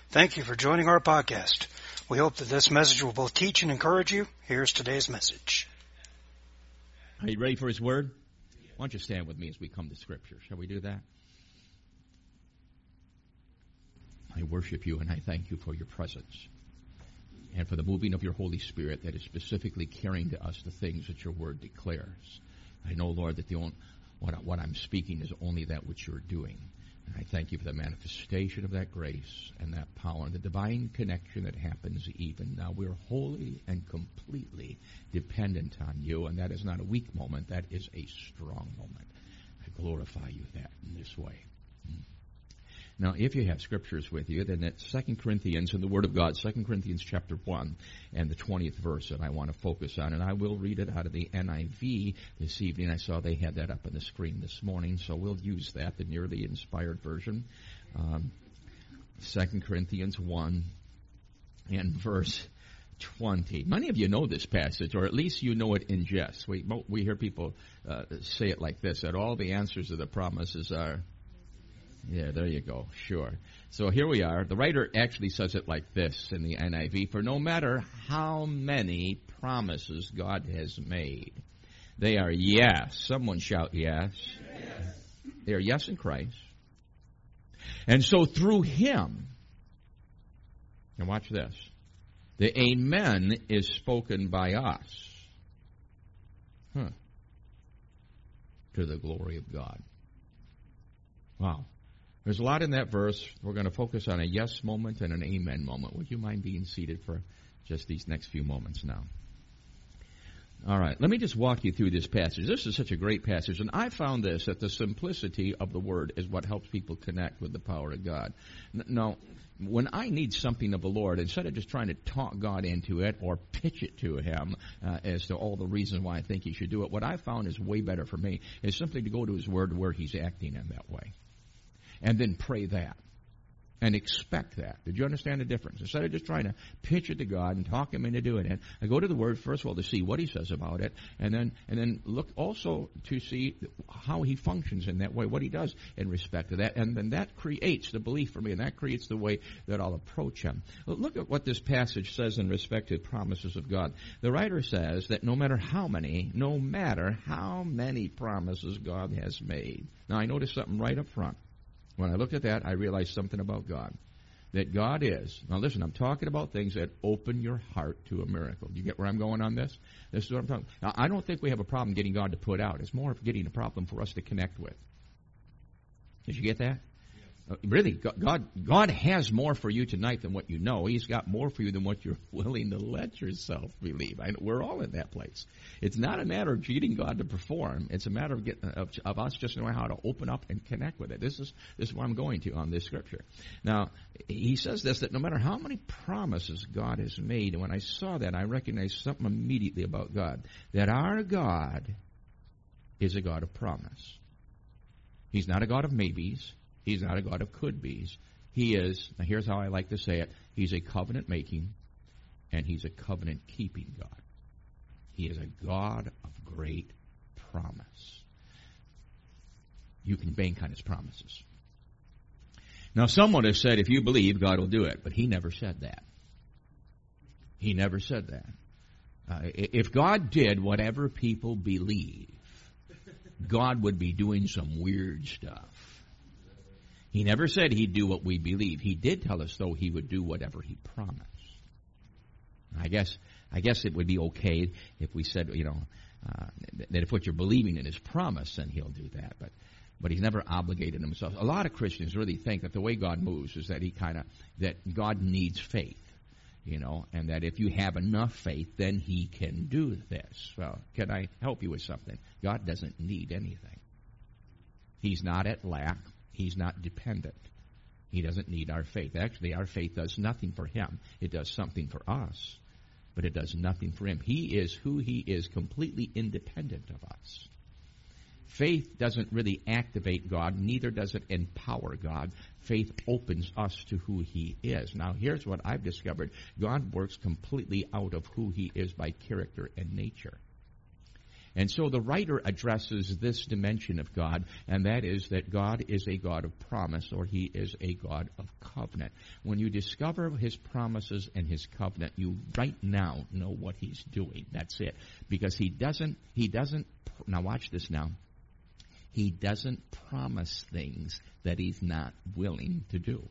Thank you for joining our podcast. We hope that this message will both teach and encourage you. Here's today's message. Are you ready for His Word? Why don't you stand with me as we come to Scripture? Shall we do that? I worship you and I thank you for your presence and for the moving of your Holy Spirit that is specifically carrying to us the things that your Word declares. I know, Lord, that what I'm speaking is only that which you're doing. And I thank you for the manifestation of that grace and that power and the divine connection that happens even now. We're wholly and completely dependent on you, and that is not a weak moment. That is a strong moment. I glorify you that in this way. Now, if you have scriptures with you, then that's 2 Corinthians in the Word of God, 2 Corinthians chapter 1 and the 20th verse that I want to focus on. And I will read it out of the NIV this evening. I saw they had that up on the screen this morning, so we'll use that, the nearly inspired version. 2 Corinthians 1 and verse 20. Many of you know this passage, or at least you know it in jest. We hear people say it like this, that all the answers to the promises are... Yeah, there you go. Sure. So here we are. The writer actually says it like this in the NIV. For no matter how many promises God has made, they are yes. Someone shout yes. Yes. They are yes in Christ. And so through Him, and watch this, the amen is spoken by us. To the glory of God. Wow. There's a lot in that verse. We're going to focus on a yes moment and an amen moment. Would you mind being seated for just these next few moments now? All right. Let me just walk you through this passage. This is such a great passage. And I found this, that the simplicity of the Word is what helps people connect with the power of God. Now, when I need something of the Lord, instead of just trying to talk God into it or pitch it to Him as to all the reasons why I think He should do it, what I found is way better for me is simply to go to His Word where He's acting in that way. And then pray that. And expect that. Did you understand the difference? Instead of just trying to pitch it to God and talk Him into doing it, I go to the Word, first of all, to see what He says about it, and then look also to see how He functions in that way, what He does in respect to that, and then that creates the belief for me, and that creates the way that I'll approach Him. Look at what this passage says in respect to promises of God. The writer says that no matter how many promises God has made. Now, I noticed something right up front. When I looked at that, I realized something about God. That God is, now listen, I'm talking about things that open your heart to a miracle. You get where I'm going on this? This is what I'm talking about. Now, I don't think we have a problem getting God to put out. It's more of getting a problem for us to connect with. Did you get that? Really, God has more for you tonight than what you know. He's got more for you than what you're willing to let yourself believe. We're all in that place. It's not a matter of getting God to perform. It's a matter of us just knowing how to open up and connect with it. This is where I'm going to on this scripture. Now, he says this, that no matter how many promises God has made, and when I saw that, I recognized something immediately about God. That our God is a God of promise. He's not a God of maybes. He's not a God of could-bes. He is, now here's how I like to say it, He's a covenant-making and He's a covenant-keeping God. He is a God of great promise. You can bank on His promises. Now, someone has said, if you believe, God will do it, but He never said that. He never said that. If God did whatever people believe, God would be doing some weird stuff. He never said He'd do what we believe. He did tell us, though, He would do whatever He promised. I guess it would be okay if we said, that if what you're believing in is promise, then He'll do that. But He's never obligated Himself. A lot of Christians really think that the way God moves is that that God needs faith, and that if you have enough faith, then He can do this. Well, can I help you with something? God doesn't need anything. He's not at lack. He's not dependent. He doesn't need our faith. Actually, our faith does nothing for Him. It does something for us, but it does nothing for Him. He is who He is, completely independent of us. Faith doesn't really activate God, neither does it empower God. Faith opens us to who He is. Now, here's what I've discovered. God works completely out of who He is by character and nature. And so the writer addresses this dimension of God, and that is that God is a God of promise, or he is a God of covenant. When you discover his promises and his covenant, you right now know what he's doing. That's it. Because he doesn't, now watch this now. He doesn't promise things that he's not willing to do.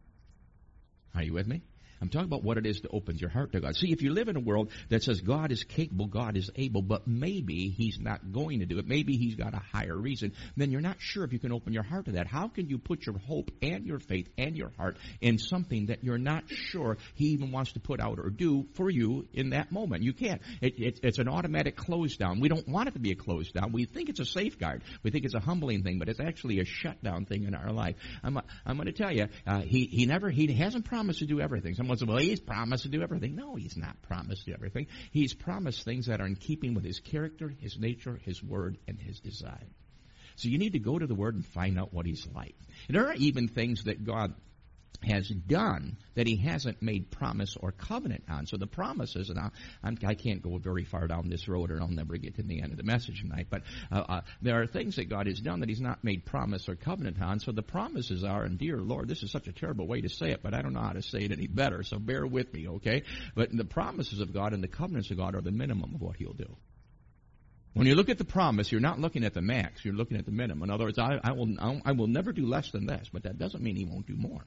Are you with me? I'm talking about what it is that opens your heart to God. See, if you live in a world that says God is capable, God is able, but maybe he's not going to do it, maybe he's got a higher reason, then you're not sure if you can open your heart to that. How can you put your hope and your faith and your heart in something that you're not sure he even wants to put out or do for you in that moment? You can't. It's an automatic close down. We don't want it to be a close down. We think it's a safeguard. We think it's a humbling thing, but it's actually a shutdown thing in our life. I'm going to tell you, he hasn't promised to do everything. Someone said, well, he's promised to do everything. No, he's not promised to do everything. He's promised things that are in keeping with his character, his nature, his word, and his design. So you need to go to the word and find out what he's like. And there are even things that God has done that he hasn't made promise or covenant on. So the promises, and I can't go very far down this road or I'll never get to the end of the message tonight, but there are things that God has done that he's not made promise or covenant on. So the promises are, and dear Lord, this is such a terrible way to say it, but I don't know how to say it any better, so bear with me, okay? But the promises of God and the covenants of God are the minimum of what he'll do. When you look at the promise, you're not looking at the max, you're looking at the minimum. In other words, I will never do less than this, but that doesn't mean he won't do more.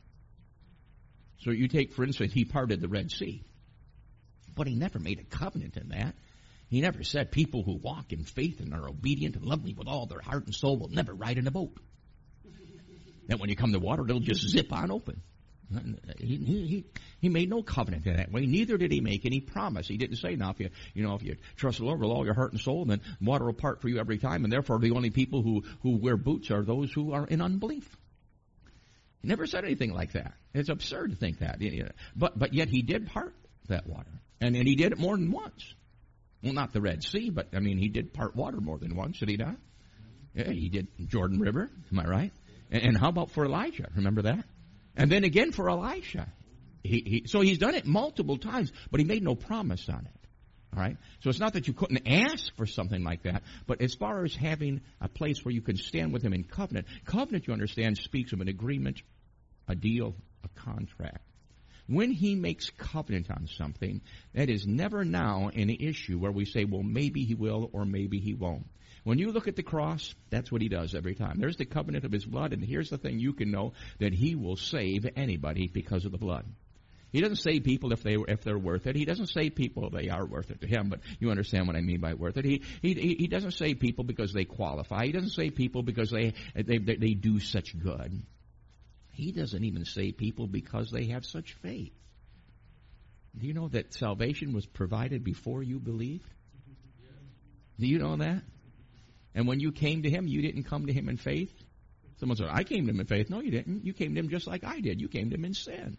So you take, for instance, he parted the Red Sea. But he never made a covenant in that. He never said people who walk in faith and are obedient and love me with all their heart and soul will never ride in a boat. And when you come to water, it'll just zip on open. He made no covenant in that way. Neither did he make any promise. He didn't say, now, if you trust the Lord with all your heart and soul, then water will part for you every time, and therefore the only people who wear boots are those who are in unbelief. He never said anything like that. It's absurd to think that. But yet he did part that water. And he did it more than once. Well, not the Red Sea, but, he did part water more than once, did he not? Yeah, he did Jordan River, am I right? And how about for Elijah? Remember that? And then again for Elisha. So he's done it multiple times, but he made no promise on it. All right? So it's not that you couldn't ask for something like that, but as far as having a place where you can stand with him in covenant, covenant, you understand, speaks of an agreement, a deal, a contract. When he makes covenant on something, that is never now an issue where we say, well, maybe he will or maybe he won't. When you look at the cross, that's what he does every time. There's the covenant of his blood, and here's the thing you can know, that he will save anybody because of the blood. He doesn't save people if they're worth it. He doesn't save people if they are worth it to him, but you understand what I mean by worth it. He doesn't save people because they qualify. He doesn't save people because they do such good. He doesn't even save people because they have such faith. Do you know that salvation was provided before you believed? Do you know that? And when you came to him, you didn't come to him in faith. Someone said, I came to him in faith. No, you didn't. You came to him just like I did. You came to him in sin.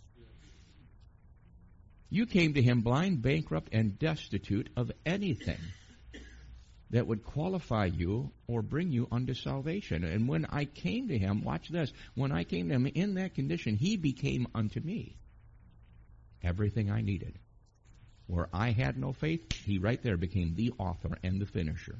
You came to him blind, bankrupt, and destitute of anything that would qualify you or bring you unto salvation. And when I came to him, watch this, when I came to him in that condition, he became unto me everything I needed. Where I had no faith, he right there became the author and the finisher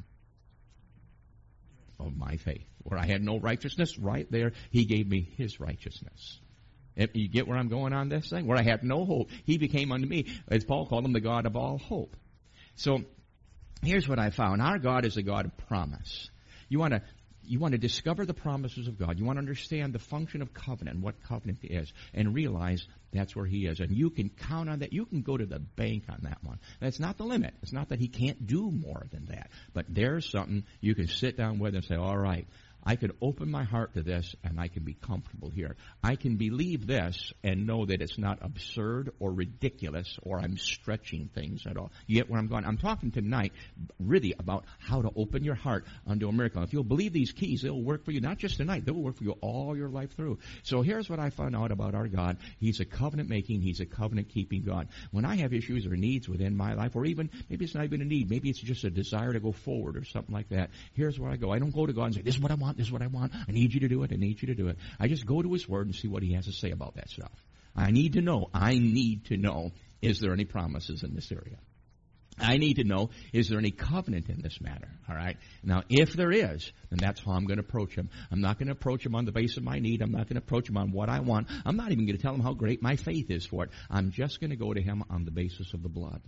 of my faith. Where I had no righteousness, right there, he gave me his righteousness. If you get where I'm going on this thing? Where I had no hope, he became unto me. As Paul called him, the God of all hope. So here's what I found. Our God is a God of promise. You want to discover the promises of God. You want to understand the function of covenant and what covenant is, and realize that's where he is. And you can count on that. You can go to the bank on that one. That's not the limit. It's not that he can't do more than that. But there's something you can sit down with and say, all right, I can open my heart to this, and I can be comfortable here. I can believe this and know that it's not absurd or ridiculous or I'm stretching things at all. You get where I'm going? I'm talking tonight really about how to open your heart unto a miracle. If you'll believe these keys, they'll work for you not just tonight. They'll work for you all your life through. So here's what I found out about our God. He's a covenant-making, he's a covenant-keeping God. When I have issues or needs within my life, or even maybe it's not even a need, maybe it's just a desire to go forward or something like that, here's where I go. I don't go to God and say, this is what I want. This is what I want. I need you to do it. I need you to do it. I just go to his word and see what he has to say about that stuff. I need to know, is there any promises in this area? I need to know, is there any covenant in this matter? All right? Now, if there is, then that's how I'm going to approach him. I'm not going to approach him on the basis of my need. I'm not going to approach him on what I want. I'm not even going to tell him how great my faith is for it. I'm just going to go to him on the basis of the blood.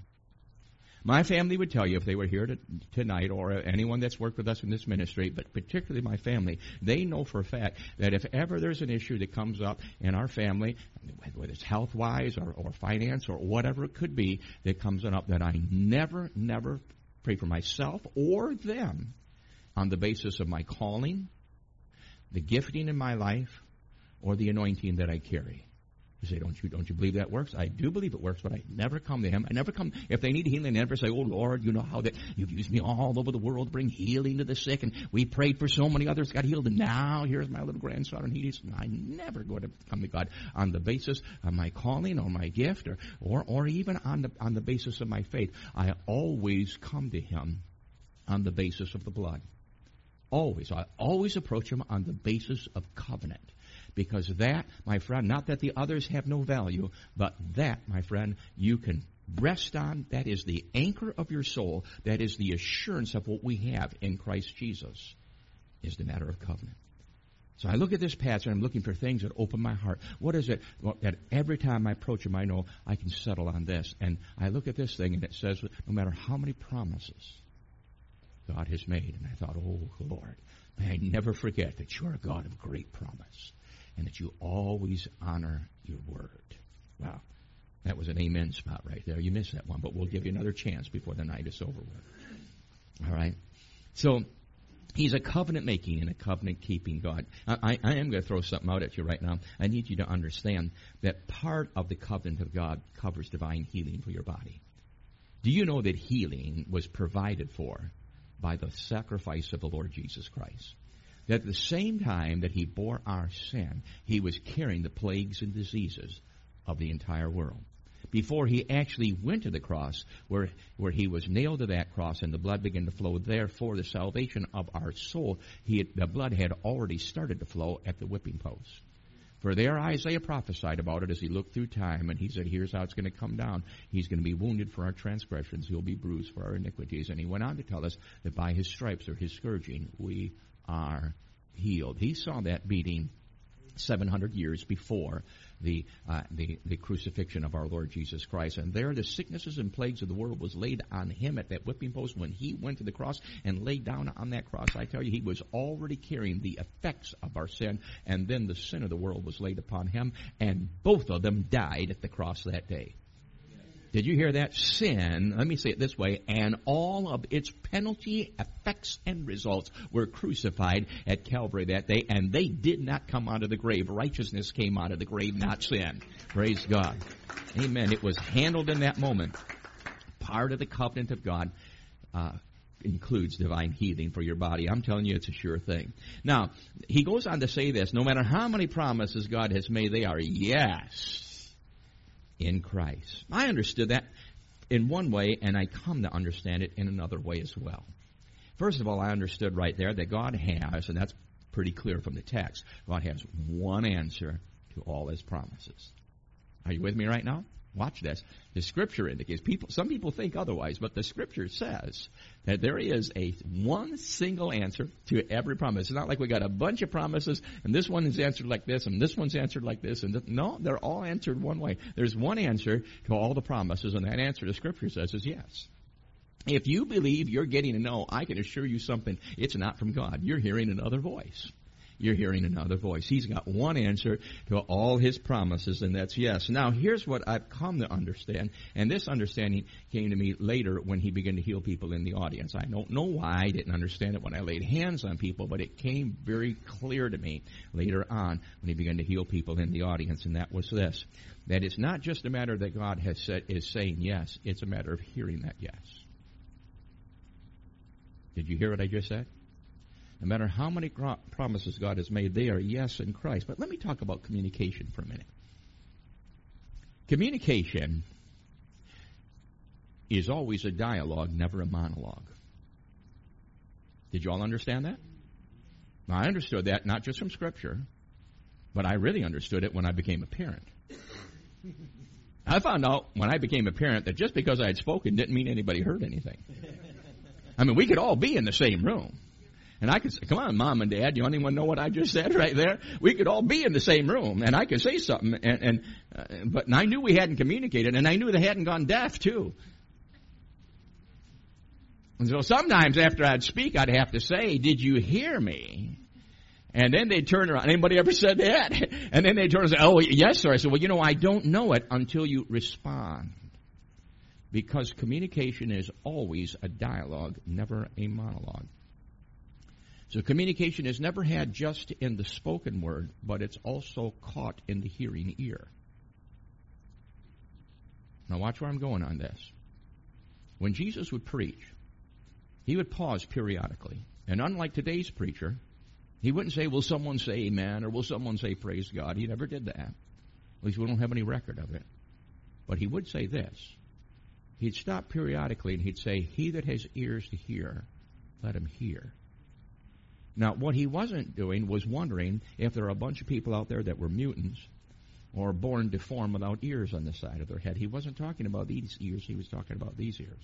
My family would tell you, if they were here tonight, or anyone that's worked with us in this ministry, but particularly my family, they know for a fact that if ever there's an issue that comes up in our family, whether it's health-wise or finance or whatever it could be that comes up, that I never pray for myself or them on the basis of my calling, the gifting in my life, or the anointing that I carry. You say, don't you believe that works? I do believe it works, but I never come to him. I never come, if they need healing, I never say, oh, Lord, you know how that you've used me all over the world to bring healing to the sick, and we prayed for so many others got healed, and now here's my little grandson, and I never go to come to God on the basis of my calling or my gift or even on the basis of my faith. I always come to him on the basis of the blood. Always. I always approach him on the basis of covenant. Because that, my friend, not that the others have no value, but that, my friend, you can rest on. That is the anchor of your soul. That is the assurance of what we have in Christ Jesus, is the matter of covenant. So I look at this passage, and I'm looking for things that open my heart. What is it that every time I approach him, I know I can settle on this? And I look at this thing, and it says, no matter how many promises God has made. And I thought, oh, Lord, may I never forget that you're a God of great promise, and that you always honor your word. Wow. That was an amen spot right there. You missed that one, but we'll give you another chance before the night is over with. All right? So, he's a covenant-making and a covenant-keeping God. I am going to throw something out at you right now. I need you to understand that part of the covenant of God covers divine healing for your body. Do you know that healing was provided for by the sacrifice of the Lord Jesus Christ? That at the same time that he bore our sin, he was carrying the plagues and diseases of the entire world. Before he actually went to the cross, where he was nailed to that cross and the blood began to flow there for the salvation of our soul, the blood had already started to flow at the whipping post. For there Isaiah prophesied about it as he looked through time, and he said, here's how it's going to come down. He's going to be wounded for our transgressions. He'll be bruised for our iniquities. And he went on to tell us that by his stripes or his scourging, we are healed. He saw that beating 700 years before the crucifixion of our Lord Jesus Christ. And there the sicknesses and plagues of the world was laid on him at that whipping post when he went to the cross and laid down on that cross. I tell you, he was already carrying the effects of our sin, and then the sin of the world was laid upon him, and both of them died at the cross that day. Did you hear that? Sin, let me say it this way, and all of its penalty, effects, and results were crucified at Calvary that day, and they did not come out of the grave. Righteousness came out of the grave, not sin. Praise God. Amen. It was handled in that moment. Part of the covenant of God includes divine healing for your body. I'm telling you, it's a sure thing. Now, he goes on to say this, no matter how many promises God has made, they are yes in Christ. I understood that in one way, and I come to understand it in another way as well. First of all, I understood right there that God has, and that's pretty clear from the text, God has one answer to all his promises. Are you with me right now? Watch this. The Scripture indicates, some people think otherwise, but the Scripture says that there is one single answer to every promise. It's not like we got a bunch of promises, and this one is answered like this, and this one's answered like this. No, they're all answered one way. There's one answer to all the promises, and that answer, the Scripture says, is yes. If you believe you're getting a no, I can assure you something. It's not from God. You're hearing another voice. You're hearing another voice. He's got one answer to all his promises, and that's yes. Now, here's what I've come to understand, and this understanding came to me later when he began to heal people in the audience. I don't know why I didn't understand it when I laid hands on people, but it came very clear to me later on when he began to heal people in the audience, and that was this, that it's not just a matter that God has said is saying yes, it's a matter of hearing that yes. Did you hear what I just said? No matter how many promises God has made, they are yes in Christ. But let me talk about communication for a minute. Communication is always a dialogue, never a monologue. Did you all understand that? Now, I understood that not just from Scripture, but I really understood it when I became a parent. I found out when I became a parent that just because I had spoken didn't mean anybody heard anything. I mean, we could all be in the same room. And I could say, come on, Mom and Dad, you anyone know what I just said right there? We could all be in the same room, and I could say something, but I knew we hadn't communicated, and I knew they hadn't gone deaf, too. And so sometimes after I'd speak, I'd have to say, did you hear me? And then they'd turn around. Anybody ever said that? And then they'd turn around and say, oh, yes, sir. I said, well, I don't know it until you respond. Because communication is always a dialogue, never a monologue. So communication is never had just in the spoken word, but it's also caught in the hearing ear. Now watch where I'm going on this. When Jesus would preach, he would pause periodically. And unlike today's preacher, he wouldn't say, will someone say amen, or will someone say praise God. He never did that. At least we don't have any record of it. But he would say this. He'd stop periodically and he'd say, he that has ears to hear, let him hear. Now, what he wasn't doing was wondering if there are a bunch of people out there that were mutants or born deformed without ears on the side of their head. He wasn't talking about these ears. He was talking about these ears.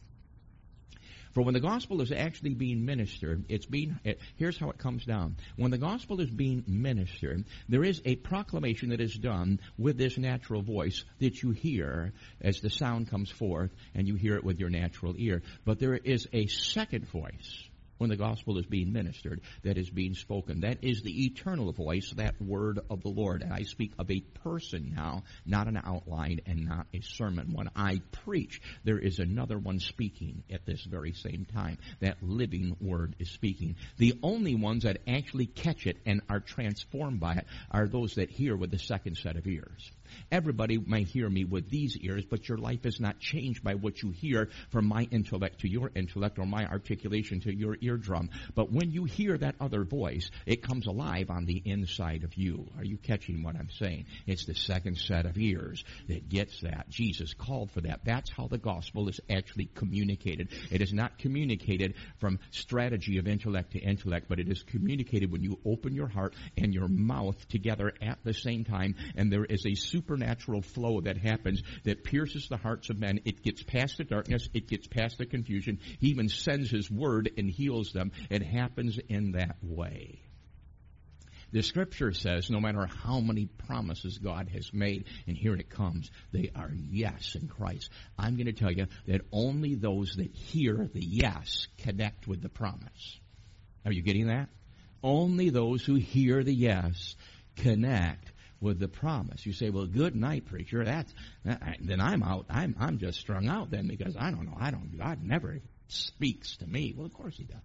For when the gospel is actually being ministered, here's how it comes down. When the gospel is being ministered, there is a proclamation that is done with this natural voice that you hear as the sound comes forth, and you hear it with your natural ear. But there is a second voice when the gospel is being ministered, that is being spoken. That is the eternal voice, that word of the Lord. And I speak of a person now, not an outline and not a sermon. When I preach, there is another one speaking at this very same time. That living word is speaking. The only ones that actually catch it and are transformed by it are those that hear with the second set of ears. Everybody may hear me with these ears, but your life is not changed by what you hear from my intellect to your intellect or my articulation to your eardrum. But when you hear that other voice, it comes alive on the inside of you. Are you catching what I'm saying? It's the second set of ears that gets that. Jesus called for that. That's how the gospel is actually communicated. It is not communicated from strategy of intellect to intellect, but it is communicated when you open your heart and your mouth together at the same time, and there is a supernatural flow that happens that pierces the hearts of men. It gets past the darkness. It gets past the confusion. He even sends his word and heals them. It happens in that way. The scripture says no matter how many promises God has made, and here it comes, they are yes in Christ. I'm going to tell you that only those that hear the yes connect with the promise. Are you getting that? Only those who hear the yes connect with the promise. You say, well, good night, preacher. Then I'm out. I'm just strung out then, because I don't know. God never speaks to me. Well, of course he does.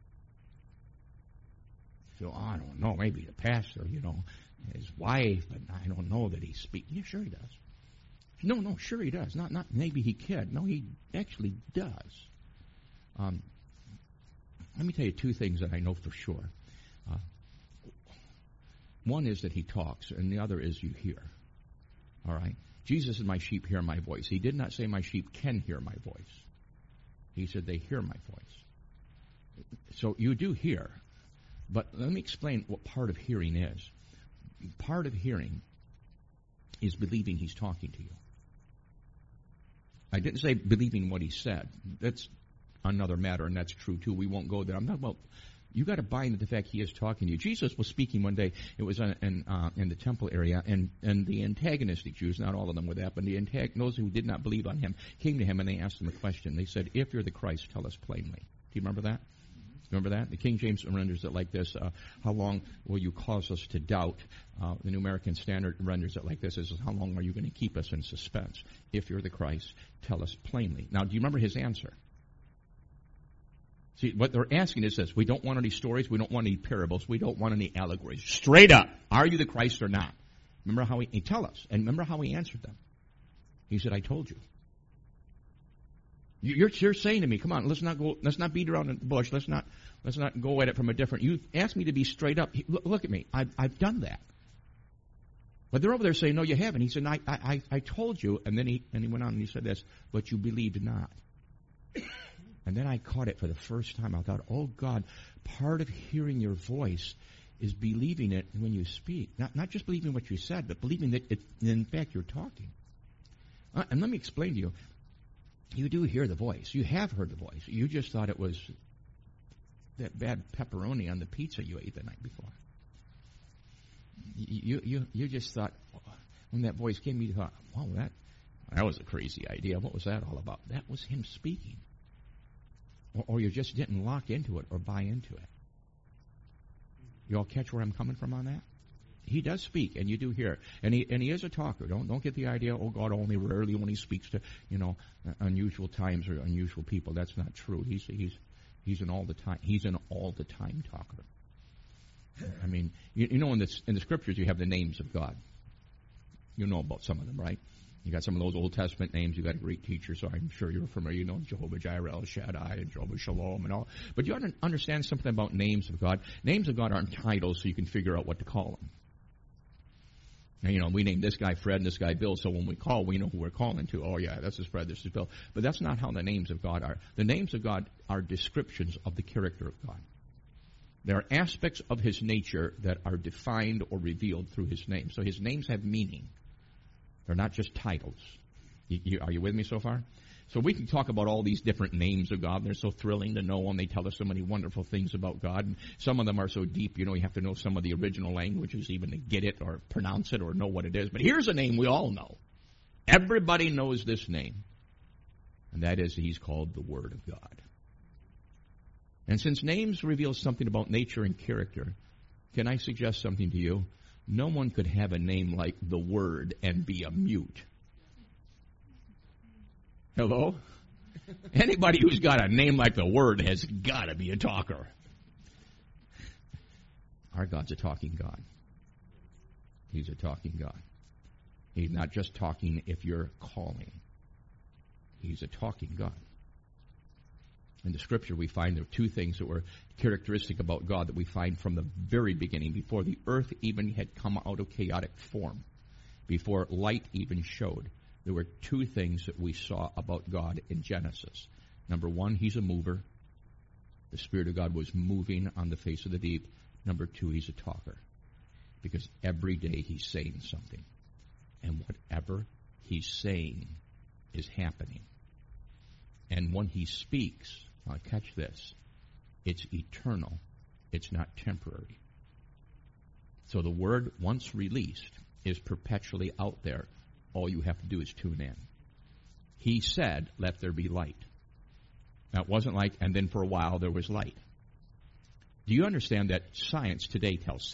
So I don't know. Maybe the pastor, his wife, but I don't know that he speaks. Yeah, sure he does. No, sure he does. Not maybe he could. No, he actually does. Let me tell you two things that I know for sure. One is that he talks, and the other is you hear. All right? Jesus said, my sheep hear my voice. He did not say my sheep can hear my voice. He said they hear my voice. So you do hear. But let me explain what part of hearing is. Part of hearing is believing he's talking to you. I didn't say believing what he said. That's another matter, and that's true too. We won't go there. I'm talking about you got to buy into the fact he is talking to you. Jesus was speaking one day. It was in the temple area, and the antagonistic Jews, not all of them were that, but those who did not believe on him came to him and they asked him a question. They said, if you're the Christ, tell us plainly. Do you remember that? Remember that? The King James renders it like this. How long will you cause us to doubt? The New American Standard renders it like this. It says, how long are you going to keep us in suspense? If you're the Christ, tell us plainly. Now, do you remember his answer? See, what they're asking is this. We don't want any stories. We don't want any parables. We don't want any allegories. Straight up. Are you the Christ or not? Remember how he tell us. And remember how he answered them. He said, I told you. You're saying to me, come on, let's not beat around the bush. Let's not go at it from a different. You asked me to be straight up. Look at me. I've done that. But they're over there saying, no, you haven't. He said, I told you. And then he went on and he said this, but you believed not. And then I caught it for the first time. I thought, oh, God, part of hearing your voice is believing it when you speak. Not just believing what you said, but believing that in fact you're talking. And let me explain to you. You do hear the voice. You have heard the voice. You just thought it was that bad pepperoni on the pizza you ate the night before. You just thought, when that voice came, you thought, wow, that was a crazy idea. What was that all about? That was him speaking. Or you just didn't lock into it or buy into it. You all catch where I'm coming from on that? He does speak, and you do hear it. And he is a talker. Don't get the idea, oh, God only rarely when he speaks to, unusual times or unusual people. That's not true. He's an all the time talker. I mean, in the scriptures you have the names of God. You know about some of them, right? You got some of those Old Testament names. You got a great teacher, so I'm sure you're familiar. You know Jehovah Jireh, El Shaddai, and Jehovah Shalom, and all. But you ought to understand something about names of God. Names of God aren't titles, so you can figure out what to call them. Now, we named this guy Fred and this guy Bill, so when we call, we know who we're calling to. Oh, yeah, this is Fred, this is Bill. But that's not how the names of God are. The names of God are descriptions of the character of God. There are aspects of his nature that are defined or revealed through his name. So his names have meaning. They're not just titles. Are you with me so far? So we can talk about all these different names of God. They're so thrilling to know, and they tell us so many wonderful things about God. And some of them are so deep, you have to know some of the original languages even to get it or pronounce it or know what it is. But here's a name we all know. Everybody knows this name. And that is, he's called the Word of God. And since names reveal something about nature and character, can I suggest something to you? No one could have a name like the Word and be a mute. Hello? Anybody who's got a name like the Word has got to be a talker. Our God's a talking God. He's a talking God. He's not just talking if you're calling. He's a talking God. In the Scripture, we find there are two things that were characteristic about God that we find from the very beginning, before the earth even had come out of chaotic form, before light even showed. There were two things that we saw about God in Genesis. Number one, he's a mover. The Spirit of God was moving on the face of the deep. Number two, he's a talker, because every day he's saying something. And whatever he's saying is happening. And when he speaks, now catch this, it's eternal. It's not temporary. So the word, once released, is perpetually out there. All you have to do is tune in. He said, let there be light. Now, it wasn't like, and then for a while there was light. Do you understand that science today tells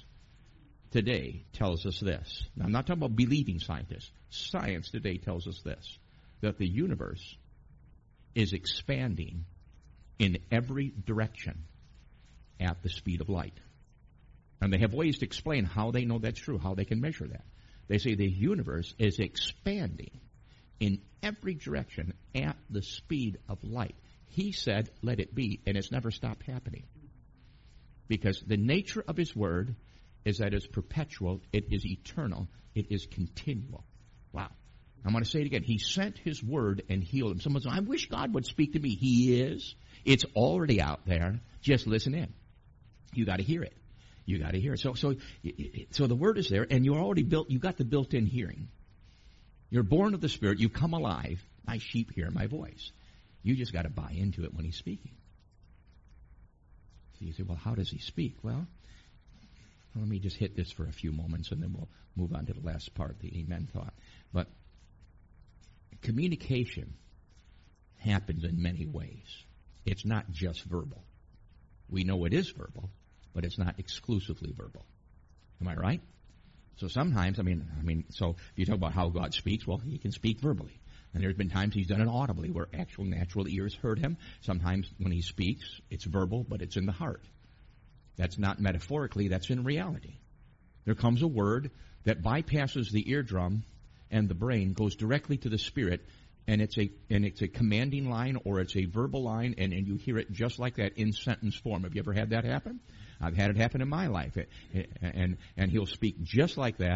us this? Now, I'm not talking about believing scientists. Science today tells us this, that the universe is expanding in every direction at the speed of light. And they have ways to explain how they know that's true, how they can measure that. They say the universe is expanding in every direction at the speed of light. He said, let it be, and it's never stopped happening. Because the nature of his word is that it's perpetual, it is eternal, it is continual. Wow. I'm going to say it again. He sent his word and healed him. Someone says, I wish God would speak to me. He is. It's already out there. Just listen in. You got to hear it. You got to hear it. So the word is there, and you're already built. You got the built-in hearing. You're born of the Spirit. You come alive. My sheep hear my voice. You just got to buy into it when he's speaking. So you say, well, how does he speak? Well, let me just hit this for a few moments, and then we'll move on to the last part, the amen thought. But communication happens in many ways. It's not just verbal. We know it is verbal, but it's not exclusively verbal. Am I right? So sometimes, so if you talk about how God speaks, well, he can speak verbally. And there's been times he's done it audibly, where actual natural ears heard him. Sometimes when he speaks, it's verbal, but it's in the heart. That's not metaphorically, that's in reality. There comes a word that bypasses the eardrum and the brain, goes directly to the spirit, and it's a commanding line, or it's a verbal line, and you hear it just like that in sentence form. Have you ever had that happen? I've had it happen in my life. And he'll speak just like that,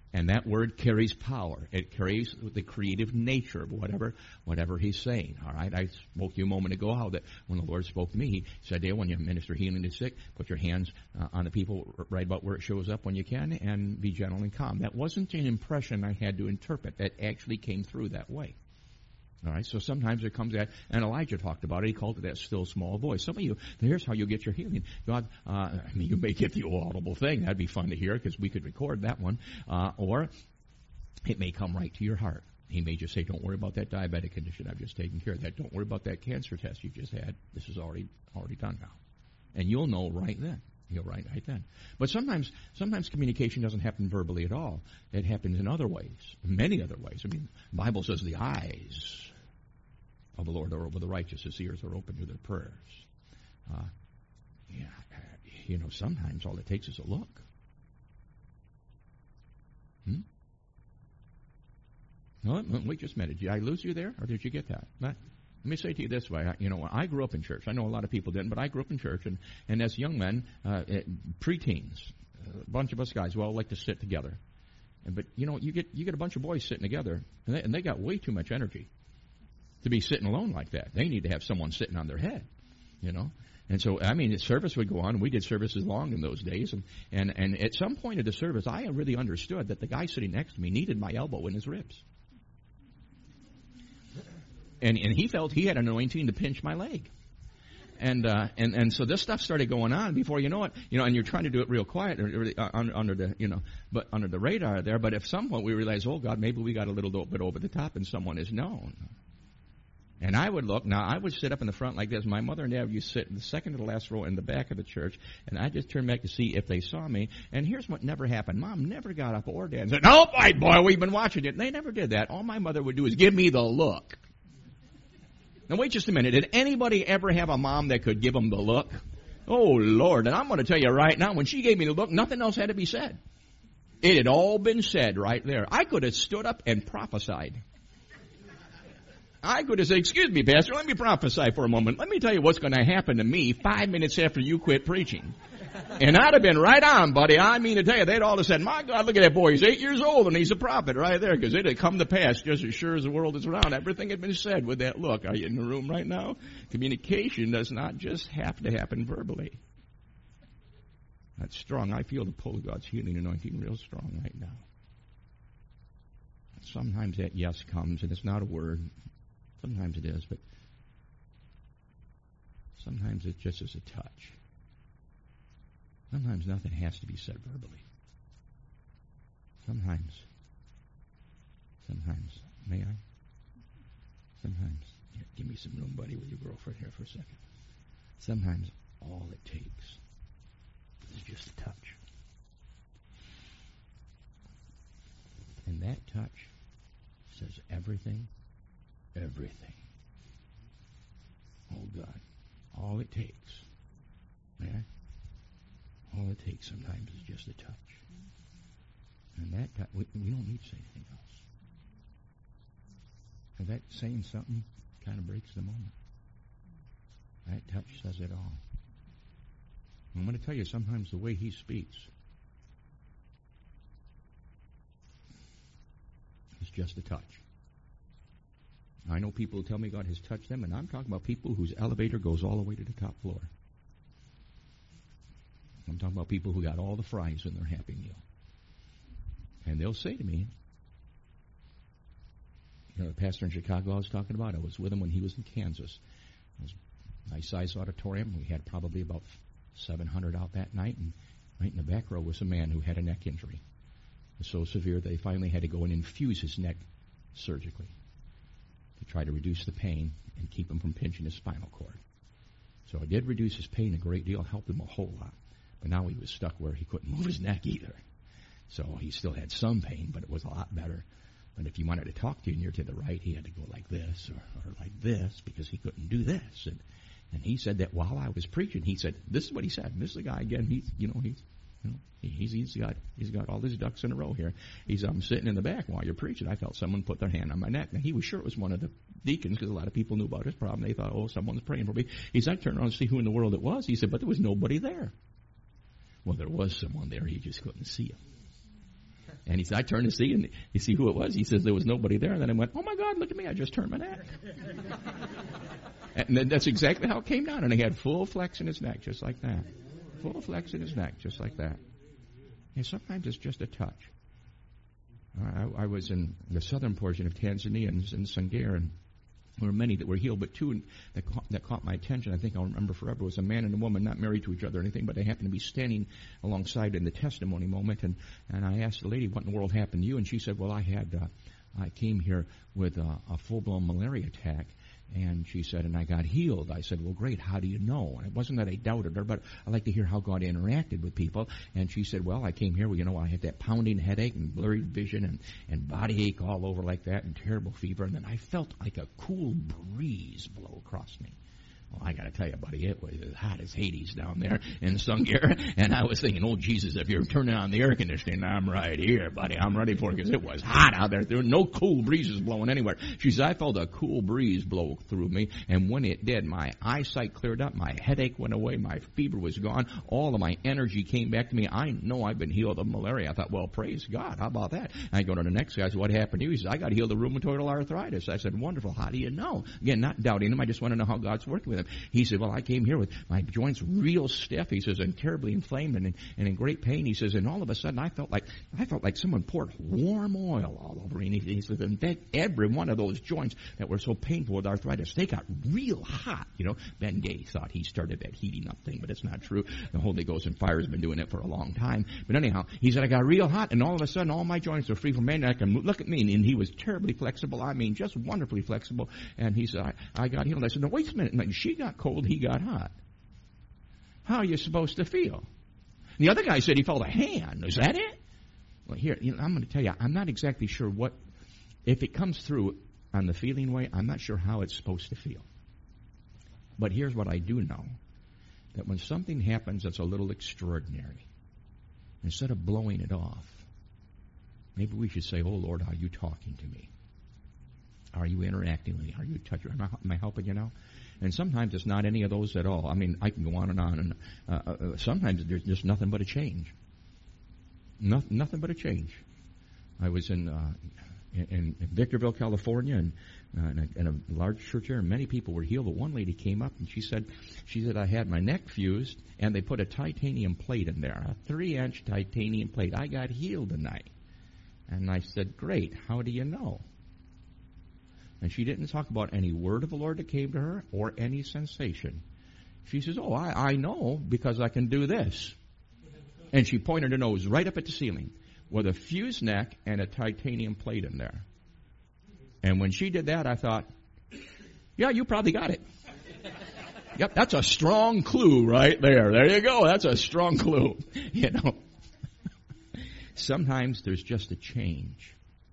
And that word carries power. It carries the creative nature of whatever he's saying. All right. I spoke to you a moment ago how that when the Lord spoke to me, he said, Dale, when you minister healing to the sick, put your hands on the people right about where it shows up when you can, and be gentle and calm. That wasn't an impression I had to interpret. That actually came through that way. All right, so sometimes it comes at, and Elijah talked about it. He called it that still small voice. Some of you, here's how you get your healing. God, you may get the audible thing. That'd be fun to hear because we could record that one. Or it may come right to your heart. He may just say, don't worry about that diabetic condition I've just taken care of. That. Don't worry about that cancer test you just had. This is already done now. And you'll know right then. You'll right then. But sometimes communication doesn't happen verbally at all. It happens in other ways, many other ways. I mean, the Bible says the eyes of the Lord are over the righteous. His ears are open to their prayers. Sometimes all it takes is a look. No, wait just a minute. Did I lose you there, or did you get that? Let me say to you this way. I grew up in church. I know a lot of people didn't, but I grew up in church, and as young men, preteens, a bunch of us guys, we all like to sit together. But you get a bunch of boys sitting together, and they got way too much energy to be sitting alone like that. They need to have someone sitting on their head, And so, the service would go on. We did services long in those days, and at some point of the service, I really understood that the guy sitting next to me needed my elbow in his ribs. And he felt he had an anointing to pinch my leg. And so this stuff started going on before you know it, and you're trying to do it real quiet under the radar there. But at some point we realize, oh God, maybe we got a little bit over the top and someone is known. And I would look, now I would sit up in the front like this. My mother and dad used to sit in the second to the last row in the back of the church, and I just turned back to see if they saw me. And here's what never happened. Mom never got up or dad and said, no, white boy, we've been watching it. And they never did that. All my mother would do is give me the look. Now, wait just a minute. Did anybody ever have a mom that could give them the look? Oh, Lord. And I'm going to tell you right now, when she gave me the look, nothing else had to be said. It had all been said right there. I could have stood up and prophesied. I could have said, excuse me, Pastor, let me prophesy for a moment. Let me tell you what's going to happen to me 5 minutes after you quit preaching. And I'd have been right on, buddy. I mean to tell you, they'd all have said, my God, look at that boy. He's 8 years old and he's a prophet right there, because it had come to pass just as sure as the world is around. Everything had been said with that look. Are you in the room right now? Communication does not just have to happen verbally. That's strong. I feel the pull of God's healing anointing real strong right now. Sometimes that yes comes, and it's not a word. Sometimes it is, but sometimes it just is a touch. Sometimes nothing has to be said verbally. Sometimes, may I? Sometimes, here, give me some room, buddy, with your girlfriend here for a second. Sometimes all it takes is just a touch. And that touch says everything. Oh, God. All it takes. Yeah? All it takes sometimes is just a touch. And that touch, we don't need to say anything else. And that saying something kind of breaks the moment. That touch says it all. I'm going to tell you, sometimes the way he speaks is just a touch. I know people who tell me God has touched them, and I'm talking about people whose elevator goes all the way to the top floor. I'm talking about people who got all the fries in their Happy Meal. And they'll say to me, the pastor in Chicago I was talking about, I was with him when he was in Kansas. It was a nice-sized auditorium. We had probably about 700 out that night, and right in the back row was a man who had a neck injury. It was so severe they finally had to go and infuse his neck surgically to try to reduce the pain and keep him from pinching his spinal cord. So it did reduce his pain a great deal, helped him a whole lot. But now he was stuck where he couldn't move his neck either. So he still had some pain, but it was a lot better. But if he wanted to talk to you and you're to the right, he had to go like this or like this because he couldn't do this. And he said that while I was preaching, he said, this is what he said. This is the guy again. He's got all his ducks in a row here. I'm sitting in the back while you're preaching. I felt someone put their hand on my neck. Now he was sure it was one of the deacons because a lot of people knew about his problem. They thought, oh, someone's praying for me. He said, I turned around to see who in the world it was. He said, but there was nobody there. Well, there was someone there. He just couldn't see him. And he said, I turned to see, and you see who it was? He says, there was nobody there. And then I went, oh my God, look at me, I just turned my neck. And then that's exactly how it came down. And he had full flex in his neck, just like that. Full flex in his neck, just like that. And sometimes it's just a touch. I was in the southern portion of Tanzania, in Songea, and there were many that were healed, but two that caught my attention, I think I'll remember forever, was a man and a woman, not married to each other or anything, but they happened to be standing alongside in the testimony moment, and I asked the lady, what in the world happened to you? And she said, well, I came here with a full-blown malaria attack. And she said, and I got healed. I said, well, great. How do you know? And it wasn't that I doubted her, but I like to hear how God interacted with people. And she said, well, I came here, I had that pounding headache and blurry vision and body ache all over like that and terrible fever. And then I felt like a cool breeze blow across me. Well, I got to tell you, buddy, it was as hot as Hades down there in Songea. And I was thinking, oh, Jesus, if you're turning on the air conditioning, I'm right here, buddy. I'm ready for it because it was hot out there. There were no cool breezes blowing anywhere. She said, I felt a cool breeze blow through me. And when it did, my eyesight cleared up. My headache went away. My fever was gone. All of my energy came back to me. I know I've been healed of malaria. I thought, well, praise God. How about that? I go to the next guy. I said, what happened to you? He said, I got healed of rheumatoid arthritis. I said, wonderful. How do you know? Again, not doubting him. I just want to know how God's working with him. He said, well, I came here with my joints real stiff. He says, and terribly inflamed and in great pain. He says, and all of a sudden I felt like someone poured warm oil all over me. And he said, and every one of those joints that were so painful with arthritis, they got real hot. Ben Gay thought he started that heating up thing, but it's not true. The Holy Ghost and fire has been doing it for a long time. But anyhow, he said, I got real hot, and all of a sudden all my joints are free from pain. I can look at me, and he was terribly flexible. I mean, just wonderfully flexible. And he said, I got healed. I said, no, wait a minute. She got cold, he got hot. How are you supposed to feel? And the other guy said he felt a hand. Is that it? Well, here, I'm going to tell you, I'm not exactly sure if it comes through on the feeling way, I'm not sure how it's supposed to feel. But here's what I do know, that when something happens that's a little extraordinary, instead of blowing it off, maybe we should say, oh, Lord, are you talking to me? Are you interacting with me? Are you touching? Am I helping you now? And sometimes it's not any of those at all. I mean, I can go on and on. And sometimes there's just nothing but a change. Nothing but a change. I was in Victorville, California, and in a large church there, and many people were healed. But one lady came up and she said, I had my neck fused, and they put a titanium plate in there, a 3-inch titanium plate. I got healed tonight. And I said, great. How do you know? And she didn't talk about any word of the Lord that came to her or any sensation. She says, oh, I know because I can do this. And she pointed her nose right up at the ceiling with a fused neck and a titanium plate in there. And when she did that, I thought, yeah, you probably got it. Yep, that's a strong clue right there. There you go. That's a strong clue. Sometimes there's just a change.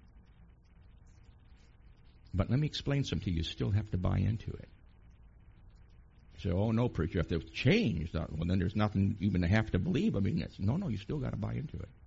But let me explain something to you. You still have to buy into it. You say, oh, no, preacher, if there's changed, well, then there's nothing even to have to believe. I mean, no, you still got to buy into it.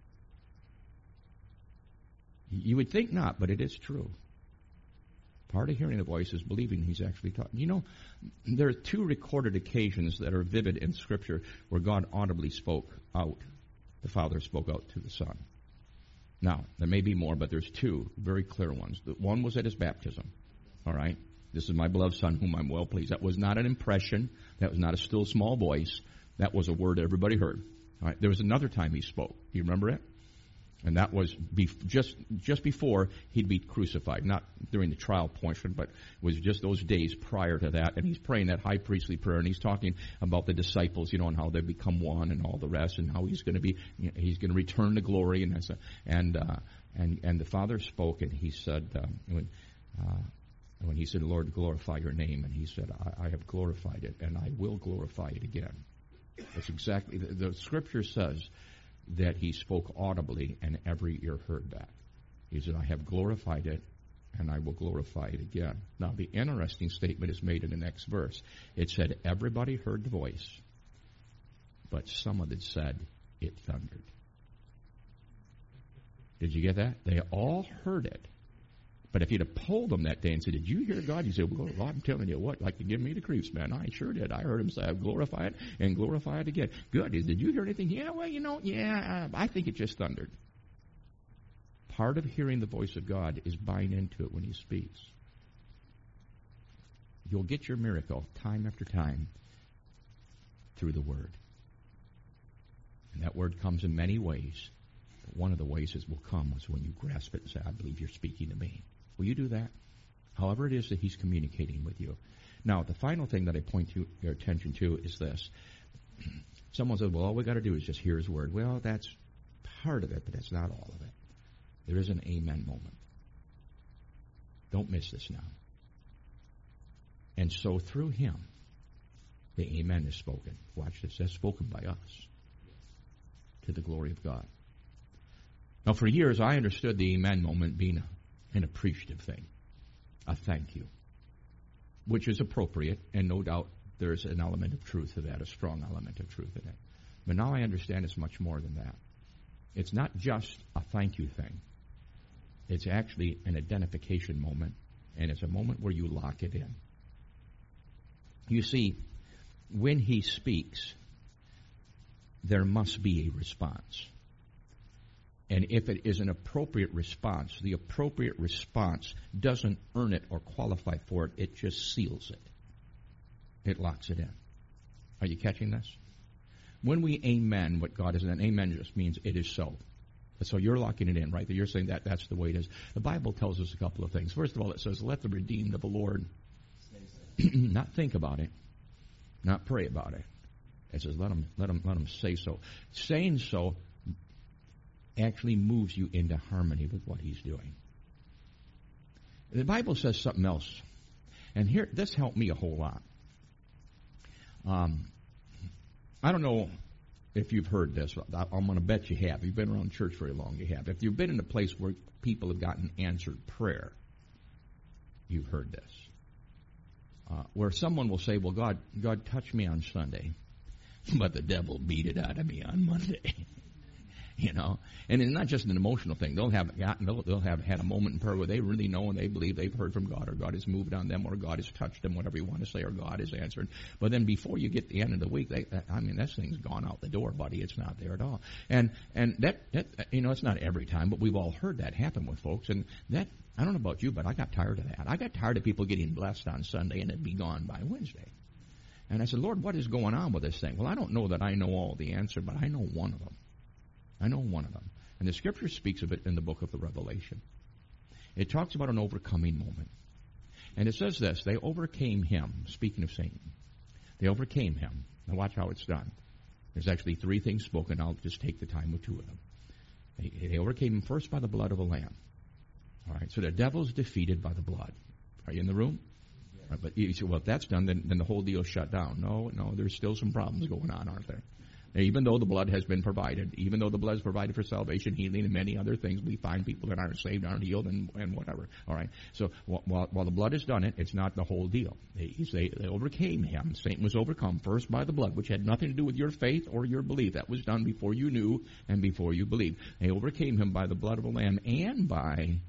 You would think not, but it is true. Part of hearing the voice is believing he's actually talking. There are 2 recorded occasions that are vivid in Scripture where God audibly spoke out. The Father spoke out to the Son. Now, there may be more, but there's 2 very clear ones. The one was at his baptism. All right? This is my beloved Son whom I'm well pleased. That was not an impression. That was not a still small voice. That was a word everybody heard. All right? There was another time he spoke. Do you remember it? And that was just before he'd be crucified. Not during the trial portion, but it was just those days prior to that. And he's praying that high priestly prayer, and he's talking about the disciples, and how they become one and all the rest, and how he's going to be, he's going to return to glory. And the Father spoke, and he said, when he said, Lord, glorify your name, and he said, I have glorified it, and I will glorify it again. That's exactly, the Scripture says that he spoke audibly, and every ear heard that. He said, I have glorified it, and I will glorify it again. Now, the interesting statement is made in the next verse. It said, everybody heard the voice, but some of it said, it thundered. Did you get that? They all heard it. But if you'd have polled them that day and said, did you hear God? You said, well, God, I'm telling you what, like to give me the creeps, man. I sure did. I heard him say, I've glorified it and glorify it again. Good. Did you hear anything? Yeah, well, I think it just thundered. part of hearing the voice of God is buying into it when he speaks. You'll get your miracle time after time through the Word. And that Word comes in many ways. But one of the ways it will come is when you grasp it and say, I believe you're speaking to me. Will you do that? However it is that he's communicating with you. Now, the final thing that I point your attention to is this. Someone says, well, all we got to do is just hear his word. Well, that's part of it, but that's not all of it. There is an amen moment. Don't miss this now. And so through him, the amen is spoken. Watch this. That's spoken by us to the glory of God. Now, for years, I understood the amen moment being an appreciative thing. A thank you, which is appropriate, and no doubt there's an element of truth to that, a strong element of truth in it. But now I understand it's much more than that. It's not just a thank you thing. It's actually an identification moment, and it's a moment where you lock it in. You see, when he speaks, there must be a response. And if it is an appropriate response, the appropriate response doesn't earn it or qualify for it. It just seals it. It locks it in. Are you catching this? When we amen what God is, and amen just means it is so. So you're locking it in, right? You're saying that that's the way it is. The Bible tells us a couple of things. First of all, it says, let the redeemed of the Lord not think about it, not pray about it. It says, let them say so. Saying so actually moves you into harmony with what he's doing. The Bible says something else. And here, this helped me a whole lot. I don't know if you've heard this. I'm going to bet you have. You've been around church very long, you have. If you've been in a place where people have gotten answered prayer, you've heard this. Where someone will say, well, God touched me on Sunday, but the devil beat it out of me on Monday. You know, and it's not just an emotional thing. They'll have had a moment in prayer where they really know and they believe they've heard from God, or God has moved on them, or God has touched them, whatever you want to say, or God has answered. But then before you get to the end of the week, that thing's gone out the door, buddy. It's not there at all. And that it's not every time, but we've all heard that happen with folks. And that, I don't know about you, but I got tired of that. I got tired of people getting blessed on Sunday and it'd be gone by Wednesday. And I said, Lord, what is going on with this thing? Well, I don't know that I know all the answer, but I know one of them. I know one of them. And the Scripture speaks of it in the book of the Revelation. It talks about an overcoming moment. And it says this, they overcame him, speaking of Satan. They overcame him. Now watch how it's done. There's actually three things spoken. I'll just take the time with two of them. They overcame him first by the blood of a lamb. All right, so the devil's defeated by the blood. Are you in the room? Yeah. Right, but you say, well, if that's done, then the whole deal's shut down. No, there's still some problems going on, aren't there? Even though the blood has been provided, even though the blood is provided for salvation, healing, and many other things, we find people that aren't saved, aren't healed, and whatever. All right. So while the blood has done it, it's not the whole deal. They overcame him. Satan was overcome first by the blood, which had nothing to do with your faith or your belief. That was done before you knew and before you believed. They overcame him by the blood of a lamb and by,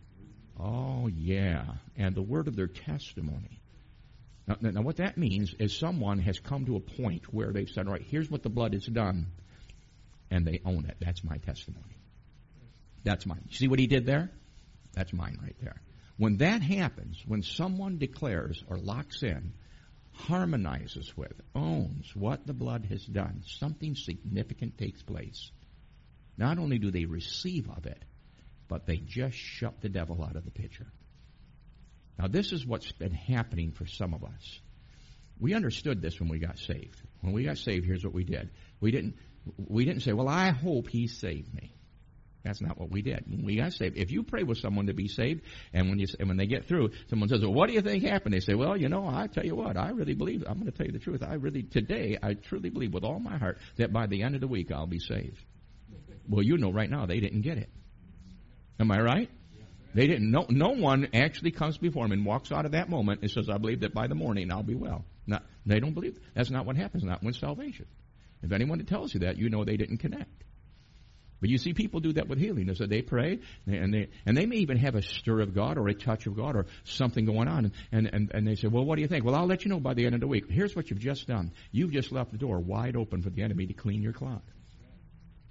and the word of their testimony. Now, what that means is someone has come to a point where they've said, all right, here's what the blood has done, and they own it. That's my testimony. That's mine. You see what he did there? That's mine right there. When that happens, when someone declares or locks in, harmonizes with, owns what the blood has done, something significant takes place. Not only do they receive of it, but they just shut the devil out of the picture. Now, this is what's been happening for some of us. We understood this when we got saved. When we got saved, here's what we did. We didn't say, well, I hope he saved me. That's not what we did. When we got saved, if you pray with someone to be saved, and when they get through, someone says, well, what do you think happened? They say, well, I tell you what, I really believe, I'm going to tell you the truth. I truly believe with all my heart that by the end of the week I'll be saved. Well, right now they didn't get it. Am I right? They didn't. No one actually comes before him and walks out of that moment and says, I believe that by the morning I'll be well. They don't believe. That's not what happens. Not when salvation. If anyone tells you that, they didn't connect. But you see people do that with healing. So they pray, and they may even have a stir of God or a touch of God or something going on. And they say, well, what do you think? Well, I'll let you know by the end of the week. Here's what you've just done. You've just left the door wide open for the enemy to clean your clock.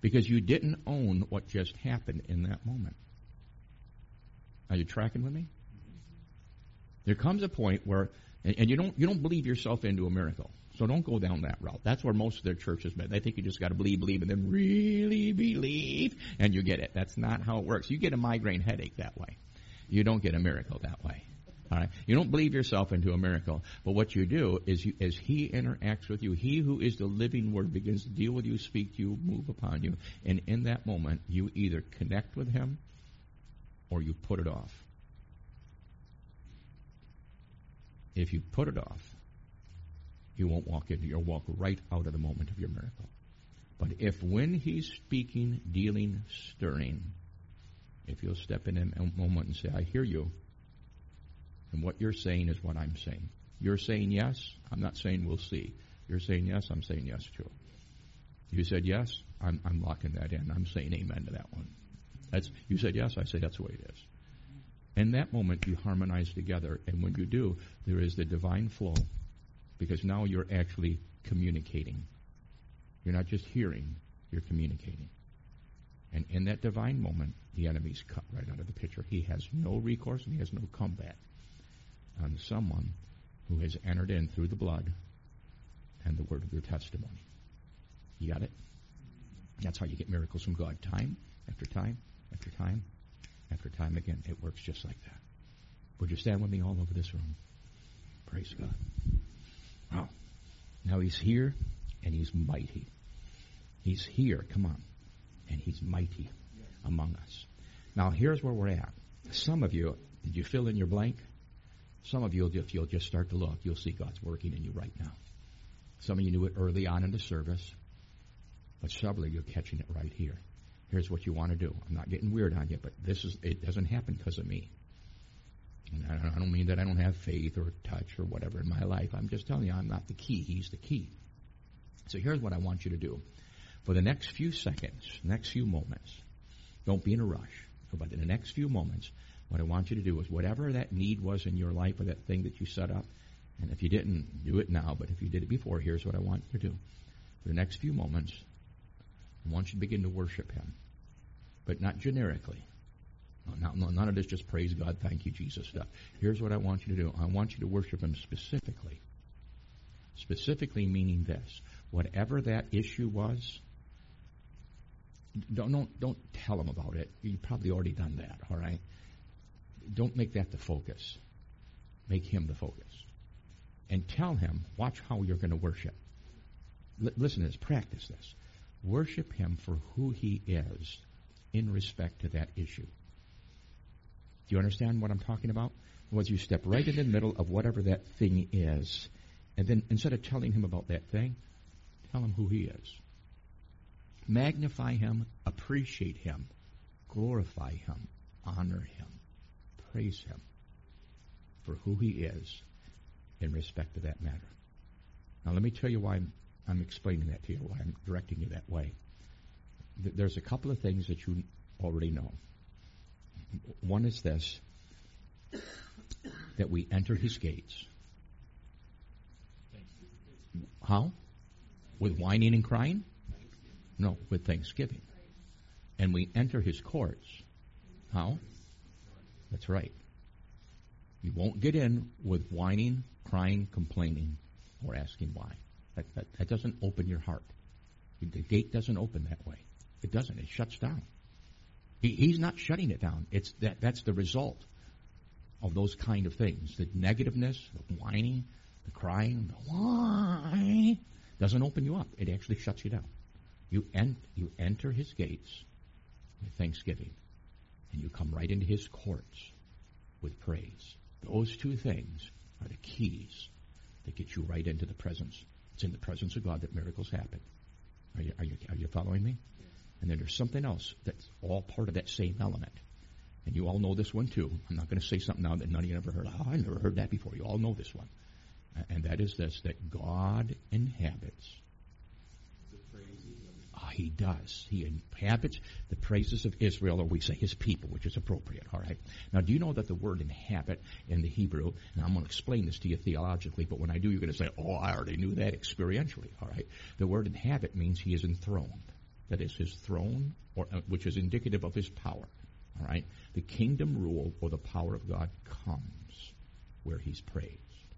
because you didn't own what just happened in that moment. Are you tracking with me? There comes a point where, and you don't believe yourself into a miracle. So don't go down that route. That's where most of their churches met. They think you just got to believe, and then really believe, and you get it. That's not how it works. You get a migraine headache that way. You don't get a miracle that way. All right. You don't believe yourself into a miracle, but what you do is, as He interacts with you, He who is the living Word begins to deal with you, speak to you, move upon you, and in that moment, you either connect with Him or you put it off. If you put it off, you won't walk in. You'll walk right out of the moment of your miracle. But if when He's speaking, dealing, stirring, if you'll step in a moment and say, I hear you, and what you're saying is what I'm saying. You're saying yes, I'm not saying we'll see. You're saying yes, I'm saying yes too. You said yes, I'm locking that in. I'm saying amen to that one. You said yes, I say that's the way it is. In that moment, you harmonize together, and when you do, there is the divine flow, because now you're actually communicating. You're not just hearing, you're communicating. And in that divine moment, the enemy's cut right out of the picture. He has no recourse and he has no comeback on someone who has entered in through the blood and the word of their testimony. You got it? That's how you get miracles from God. Time after time after time after time again. It works just like that. Would you stand with me all over this room? Praise God. Wow. Now He's here and He's mighty. He's here, come on, and He's mighty among us. Now here's where we're at. Some of you, did you fill in your blank? Some of you, if you'll just start to look, you'll see God's working in you right now. Some of you knew it early on in the service, but several of you are catching it right here. Here's what you want to do. I'm not getting weird on you, but it doesn't happen because of me. And I don't mean that I don't have faith or touch or whatever in my life. I'm just telling you I'm not the key. He's the key. So here's what I want you to do. For the next few seconds, next few moments, don't be in a rush. But in the next few moments, what I want you to do is whatever that need was in your life or that thing that you set up, and if you didn't, do it now, but if you did it before, here's what I want you to do. For the next few moments, I want you to begin to worship Him, but not generically. None of this just praise God, thank you, Jesus stuff. Here's what I want you to do. I want you to worship Him specifically. Specifically meaning this. Whatever that issue was, don't tell Him about it. You've probably already done that, all right? Don't make that the focus. Make Him the focus. And tell Him, watch how you're going to worship. Listen to this, practice this. Worship Him for who He is in respect to that issue. Do you understand what I'm talking about? Was you step right in the middle of whatever that thing is, and then instead of telling Him about that thing, tell Him who He is. Magnify Him, appreciate Him, glorify Him, honor Him, praise Him for who He is in respect to that matter. Now let me tell you why I'm explaining that to you, why I'm directing you that way. There's a couple of things that you already know. One is this, that we enter His gates. How? With whining and crying? No, with thanksgiving. And we enter His courts. How? That's right. You won't get in with whining, crying, complaining, or asking why. That doesn't open your heart. The gate doesn't open that way. It doesn't. It shuts down. He's not shutting it down. That's the result of those kind of things. The negativeness, the whining, the crying, the why doesn't open you up. It actually shuts you down. You enter His gates with thanksgiving, and you come right into His courts with praise. Those two things are the keys that get you right into the presence. It's in the presence of God that miracles happen. Are you following me? And then there's something else that's all part of that same element. And you all know this one too. I'm not going to say something now that none of you ever heard. Oh, I never heard that before. You all know this one. And that is this, that God inhabits. He does. He inhabits the praises of Israel, or we say His people, which is appropriate, all right? Now, do you know that the word inhabit in the Hebrew, and I'm going to explain this to you theologically, but when I do, you're going to say, oh, I already knew that experientially, all right? The word inhabit means He is enthroned. that is his throne, which is indicative of his power. All right? The kingdom rule or the power of God comes where he's praised.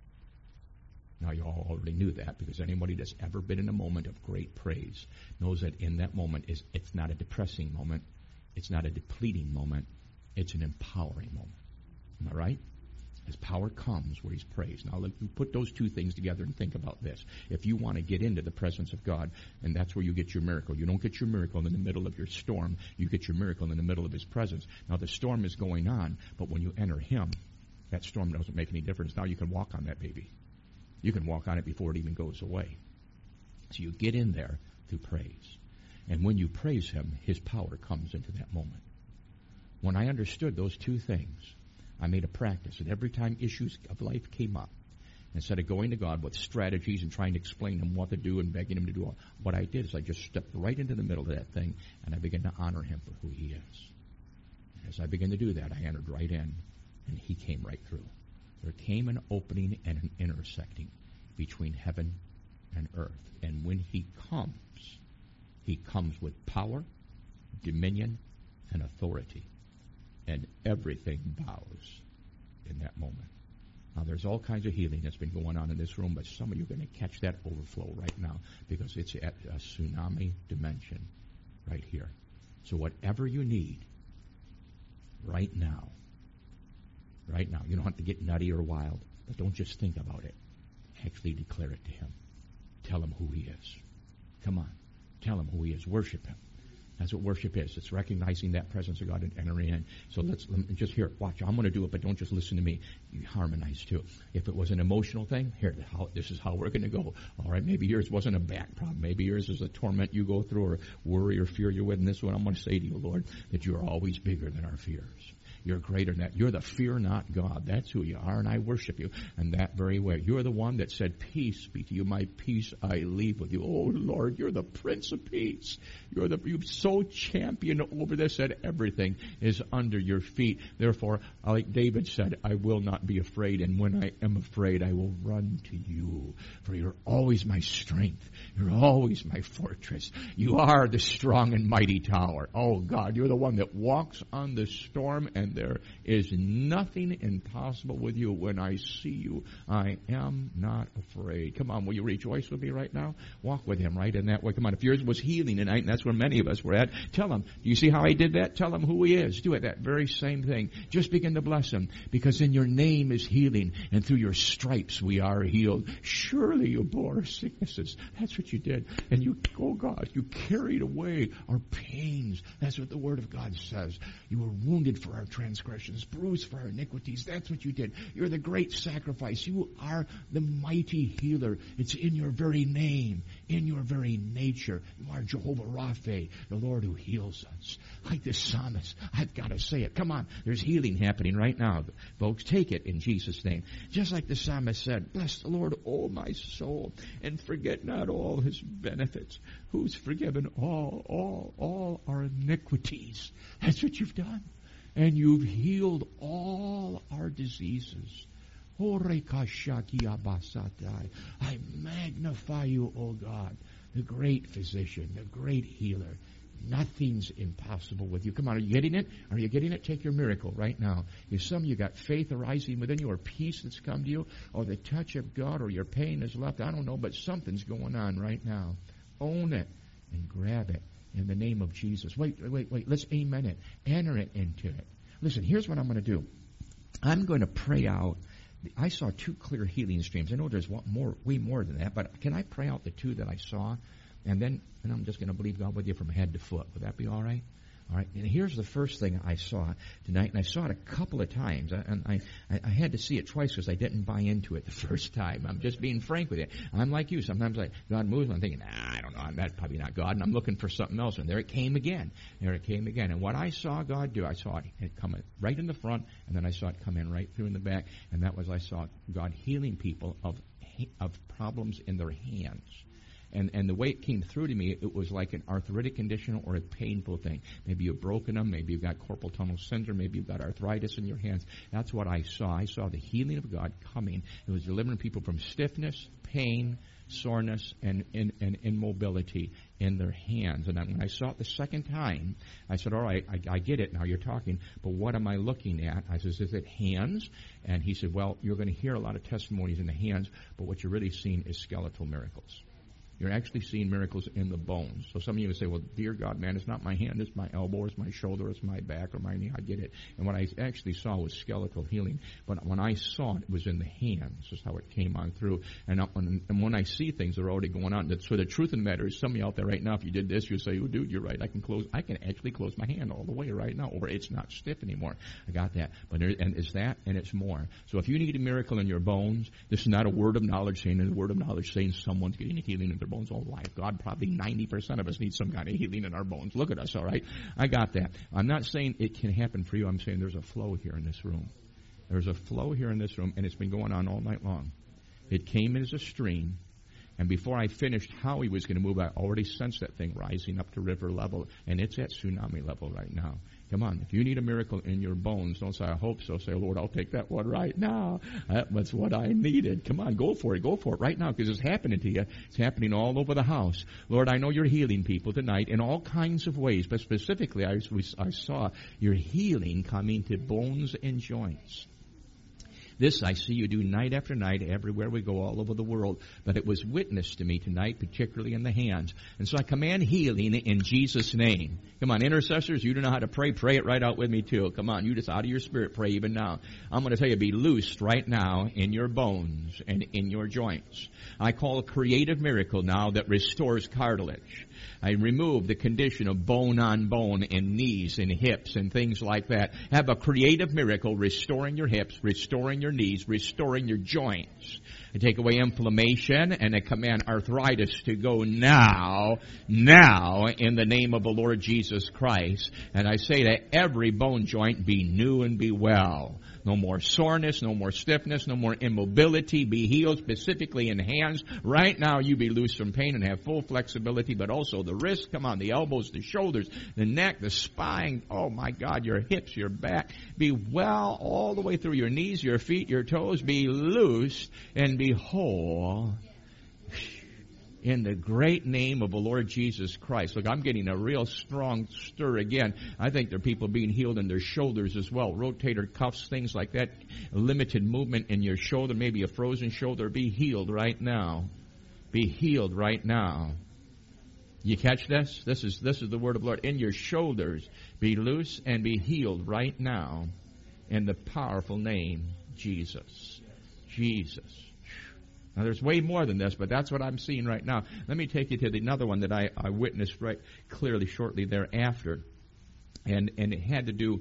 Now, you all already knew that, because anybody that's ever been in a moment of great praise knows that in that moment it's not a depressing moment. It's not a depleting moment. It's an empowering moment. Am I right? His power comes where he's praised. Now, let you put those two things together and think about this. If you want to get into the presence of God, and that's where you get your miracle. You don't get your miracle in the middle of your storm. You get your miracle in the middle of his presence. Now, the storm is going on, but when you enter him, that storm doesn't make any difference. Now you can walk on that baby. You can walk on it before it even goes away. So you get in there through praise. And when you praise him, his power comes into that moment. When I understood those two things, I made a practice that every time issues of life came up, instead of going to God with strategies and trying to explain to him what to do and begging him to do all, what I did is I just stepped right into the middle of that thing, and I began to honor him for who he is. As I began to do that, I entered right in, and he came right through. There came an opening and an intersecting between heaven and earth. And when he comes with power, dominion, and authority. And everything bows in that moment. Now, there's all kinds of healing that's been going on in this room, but some of you are going to catch that overflow right now, because it's at a tsunami dimension right here. So whatever you need right now, you don't have to get nutty or wild, but don't just think about it. Actually declare it to him. Tell him who he is. Come on. Tell him who he is. Worship him. That's what worship is. It's recognizing that presence of God and entering in. So let me just hear it. Watch. I'm going to do it, but don't just listen to me. You harmonize too. If it was an emotional thing, this is how we're going to go. All right, maybe yours wasn't a back problem. Maybe yours is a torment you go through or worry or fear you're with. And this is what I'm going to say to you, Lord, that you are always bigger than our fears. You're greater than that. You're the fear not God. That's who you are, and I worship you in that very way. You're the one that said, peace be to you. My peace I leave with you. Oh, Lord, you're the Prince of Peace. You've so championed over this that everything is under your feet. Therefore, like David said, I will not be afraid, and when I am afraid, I will run to you. For you're always my strength. You're always my fortress. You are the strong and mighty tower. Oh, God, you're the one that walks on the storm, and there is nothing impossible with you. When I see you, I am not afraid. Come on, will you rejoice with me right now? Walk with him right in that way. Come on, if yours was healing tonight, and that's where many of us were at, tell him. Do you see how I did that? Tell him who he is. Do it, that very same thing. Just begin to bless him, because in your name is healing, and through your stripes we are healed. Surely you bore our sicknesses. That's what you did. And you, oh God, you carried away our pains. That's what the Word of God says. You were wounded for our transgressions, bruised for our iniquities. That's what you did. You're the great sacrifice. You are the mighty healer. It's in your very name, in your very nature. You are Jehovah Rapha, the Lord who heals us. Like the psalmist, I've got to say it. Come on, there's healing happening right now. Folks, take it in Jesus' name. Just like the psalmist said, bless the Lord, O my soul, and forget not all his benefits, who's forgiven all our iniquities. That's what you've done. And you've healed all our diseases. I magnify you, O God, the great physician, the great healer. Nothing's impossible with you. Come on, are you getting it? Are you getting it? Take your miracle right now. If some of you got faith arising within you, or peace that's come to you, or the touch of God, or your pain is left, I don't know, but something's going on right now. Own it and grab it in the name of Jesus. Wait. Let's amen it. Enter it into it. Listen, here's what I'm going to do. I'm going to pray out. I saw two clear healing streams. I know there's way more than that, but can I pray out the two that I saw? And I'm just going to believe God with you from head to foot. Would that be all right? All right. And here's the first thing I saw tonight, and I saw it a couple of times. And I had to see it twice because I didn't buy into it the first time. I'm just being frank with you. I'm like you. Sometimes God moves, and I'm thinking, I don't know, that's probably not God, and I'm looking for something else. And there it came again. And what I saw God do, I saw it come right in the front, and then I saw it come in right through in the back. And that was, I saw God healing people of problems in their hands. And the way it came through to me, it was like an arthritic condition or a painful thing. Maybe you've broken them. Maybe you've got carpal tunnel syndrome. Maybe you've got arthritis in your hands. That's what I saw. I saw the healing of God coming. It was delivering people from stiffness, pain, soreness, and immobility in their hands. And when I saw it the second time, I said, all right, I get it now, you're talking, but what am I looking at? I said, is it hands? And he said, well, you're going to hear a lot of testimonies in the hands, but what you're really seeing is skeletal miracles. You're actually seeing miracles in the bones. So some of you would say, well, dear God, man, it's not my hand, it's my elbow, it's my shoulder, it's my back, or my knee. I get it. And what I actually saw was skeletal healing. But when I saw it, it was in the hands. That's how it came on through. And when I see things that are already going on, so the truth of the matter is, some of you out there right now, if you did this, you'd say, oh, dude, you're right. I can actually close my hand all the way right now, or it's not stiff anymore. I got that. And it's that, and it's more. So if you need a miracle in your bones, this is not a word of knowledge saying, someone's getting a healing in their bones all life. God, probably 90% of us need some kind of healing in our bones. Look at us, all right? I got that. I'm not saying it can happen for you. I'm saying there's a flow here in this room. There's a flow here in this room, and it's been going on all night long. It came as a stream, and before I finished how he was going to move, I already sensed that thing rising up to river level, and it's at tsunami level right now. Come on, if you need a miracle in your bones, don't say, I hope so. Say, Lord, I'll take that one right now. That's what I needed. Come on, go for it right now, because it's happening to you. It's happening all over the house. Lord, I know you're healing people tonight in all kinds of ways, but specifically I saw your healing coming to bones and joints. This I see you do night after night everywhere we go all over the world. But it was witnessed to me tonight, particularly in the hands. And so I command healing in Jesus' name. Come on, intercessors, you don't know how to pray. Pray it right out with me too. Come on, you just out of your spirit pray even now. I'm going to tell you, be loosed right now in your bones and in your joints. I call a creative miracle now that restores cartilage. I remove the condition of bone on bone in knees and hips and things like that. Have a creative miracle restoring your hips, restoring your knees, restoring your joints. I take away inflammation, and I command arthritis to go now in the name of the Lord Jesus Christ. And I say to every bone joint, be new and be well. No more soreness, no more stiffness, no more immobility. Be healed specifically in hands. Right now you be loose from pain and have full flexibility, but also the wrists, come on, the elbows, the shoulders, the neck, the spine. Oh my God, your hips, your back. Be well all the way through your knees, your feet, your toes. Be loosed and be whole. In the great name of the Lord Jesus Christ. Look, I'm getting a real strong stir again. I think there are people being healed in their shoulders as well. Rotator cuffs, things like that. Limited movement in your shoulder, maybe a frozen shoulder. Be healed right now. Be healed right now. You catch this? This is the word of the Lord. In your shoulders, be loose and be healed right now. In the powerful name, Jesus. Jesus. Now, there's way more than this, but that's what I'm seeing right now. Let me take you to another one that I witnessed right clearly shortly thereafter, and it had to do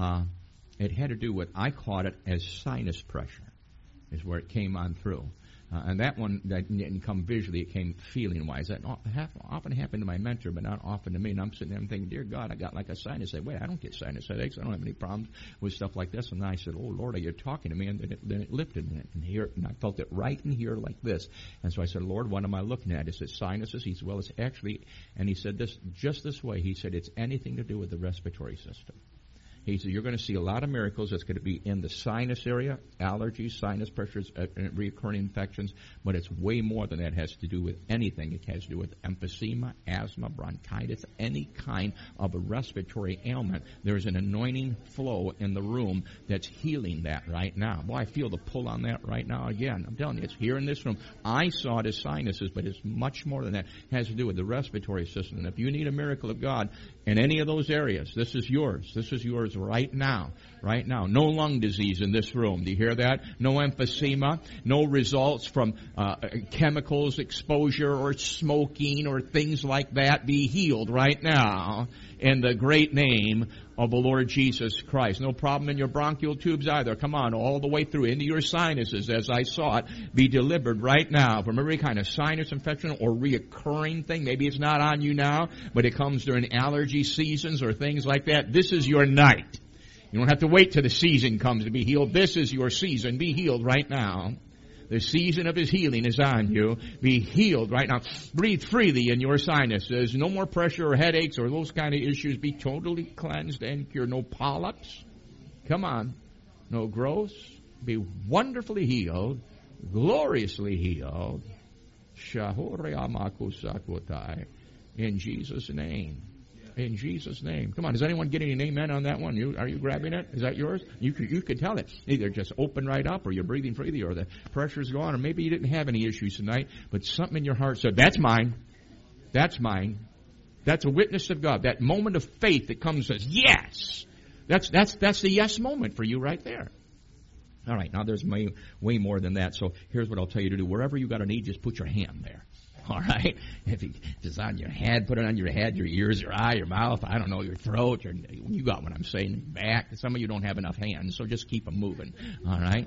with, I caught it as sinus pressure, is where it came on through. And that one, that didn't come visually, it came feeling-wise. That often happened to my mentor, but not often to me. And I'm sitting there and thinking, dear God, I got like a sinus headache. Wait, I don't get sinus headaches. I don't have any problems with stuff like this. And then I said, oh, Lord, are you talking to me? And then it lifted me in here, and I felt it right in here like this. And so I said, Lord, what am I looking at? Is it sinuses? He said, well, it's actually, and he said this just this way. He said, it's anything to do with the respiratory system. He said, you're going to see a lot of miracles. It's going to be in the sinus area, allergies, sinus pressures, recurring infections, but it's way more than that. It has to do with anything. It has to do with emphysema, asthma, bronchitis, any kind of a respiratory ailment. There's an anointing flow in the room that's healing that right now. Boy, I feel the pull on that right now again. I'm telling you, it's here in this room. I saw it as sinuses, but it's much more than that. It has to do with the respiratory system. And if you need a miracle of God in any of those areas, this is yours. This is yours right now. Right now. No lung disease in this room. Do you hear that? No emphysema. No results from chemicals exposure or smoking or things like that. Be healed right now in the great name of the Lord Jesus Christ. No problem in your bronchial tubes either. Come on, all the way through into your sinuses as I saw it. Be delivered right now from every kind of sinus infection or reoccurring thing. Maybe it's not on you now, but it comes during allergy seasons or things like that. This is your night. You don't have to wait till the season comes to be healed. This is your season. Be healed right now. The season of His healing is on you. Be healed right now. Breathe freely in your sinuses. No more pressure or headaches or those kind of issues. Be totally cleansed and cured. No polyps. Come on. No growths. Be wonderfully healed. Gloriously healed. In Jesus' name. In Jesus' name. Come on, is anyone getting an amen on that one? Are you grabbing it? Is that yours? You could tell it. Either just open right up, or you're breathing freely, or the pressure's gone, or maybe you didn't have any issues tonight, but something in your heart said, that's mine. That's mine. That's a witness of God. That moment of faith that comes and says, yes. That's the yes moment for you right there. All right, now there's way more than that, so here's what I'll tell you to do. Wherever you got a need, just put your hand there. All right? If it's on your head, put it on your head, your ears, your eye, your mouth, I don't know, your throat. You got what I'm saying, back. Some of you don't have enough hands, so just keep them moving. All right?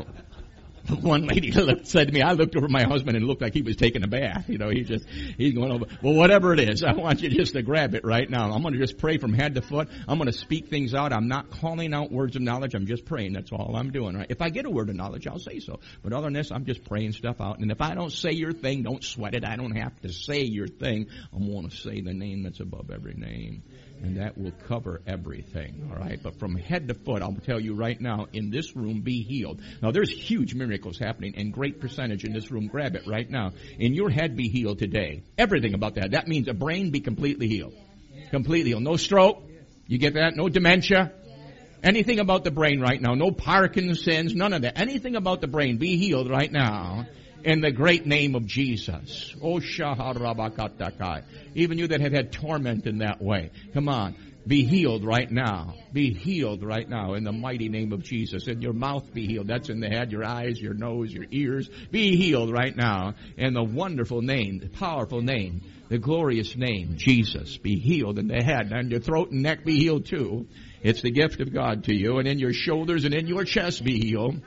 One lady said to me, I looked over at my husband and it looked like he was taking a bath. You know, he's going over. Well, whatever it is, I want you just to grab it right now. I'm going to just pray from head to foot. I'm going to speak things out. I'm not calling out words of knowledge. I'm just praying. That's all I'm doing, right? If I get a word of knowledge, I'll say so. But other than this, I'm just praying stuff out. And if I don't say your thing, don't sweat it. I don't have to say your thing. I want to say the name that's above every name. And that will cover everything, all right? But from head to foot, I'll tell you right now, in this room, be healed. Now, there's huge miracles happening, and great percentage in this room. Grab it right now. In your head, be healed today. Everything about that. That means a brain be completely healed. Completely healed. No stroke. You get that? No dementia. Anything about the brain right now. No Parkinson's. None of that. Anything about the brain, be healed right now. In the great name of Jesus. Oh, Shaharabakatakai. Even you that have had torment in that way. Come on. Be healed right now. Be healed right now in the mighty name of Jesus. And your mouth be healed. That's in the head, your eyes, your nose, your ears. Be healed right now. In the wonderful name, the powerful name, the glorious name, Jesus. Be healed in the head. And your throat and neck be healed too. It's the gift of God to you. And in your shoulders and in your chest be healed.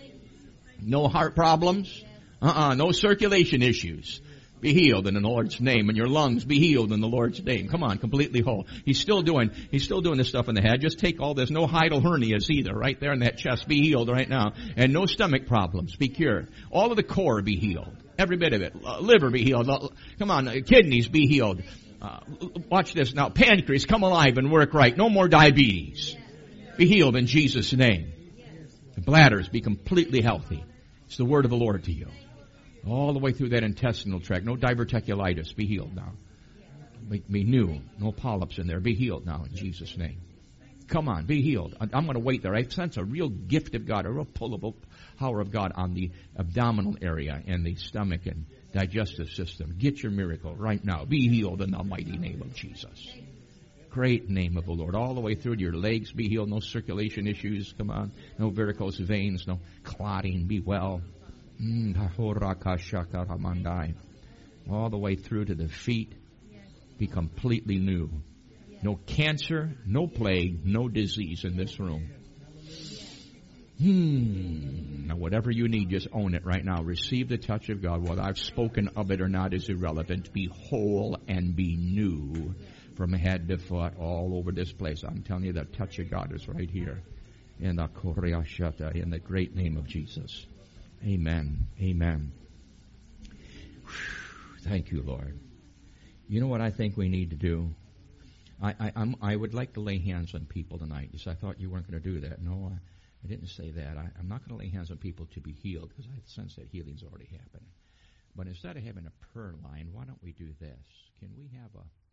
No heart problems. No circulation issues. Be healed in the Lord's name. And your lungs be healed in the Lord's name. Come on, completely whole. He's still doing this stuff in the head. Just take all this. No hiatal hernias either. Right there in that chest. Be healed right now. And no stomach problems. Be cured. All of the core be healed. Every bit of it. Liver be healed. Come on, kidneys be healed. Watch this now. Pancreas, come alive and work right. No more diabetes. Be healed in Jesus' name. The bladders be completely healthy. It's the word of the Lord to you. All the way through that intestinal tract. No diverticulitis. Be healed now. Be new. No polyps in there. Be healed now in Jesus' name. Come on, be healed. I'm going to wait there. I sense a real gift of God, a real pullable power of God on the abdominal area and the stomach and digestive system. Get your miracle right now. Be healed in the mighty name of Jesus. Great name of the Lord. All the way through to your legs. Be healed. No circulation issues. Come on. No varicose veins. No clotting. Be well. All the way through to the feet. Be completely new. No cancer, no plague, no disease in this room. Now whatever you need, just own it right now. Receive the touch of God. Whether I've spoken of it or not is irrelevant. Be whole and be new from head to foot all over this place. I'm telling you, the touch of God is right here. In the Koryashata, in the great name of Jesus. Amen. Amen. Thank you, Lord. You know what I think we need to do? I would like to lay hands on people tonight. You said, I thought you weren't going to do that. No, I didn't say that. I'm not going to lay hands on people to be healed because I sense that healing's already happened. But instead of having a prayer line, why don't we do this? Can we have a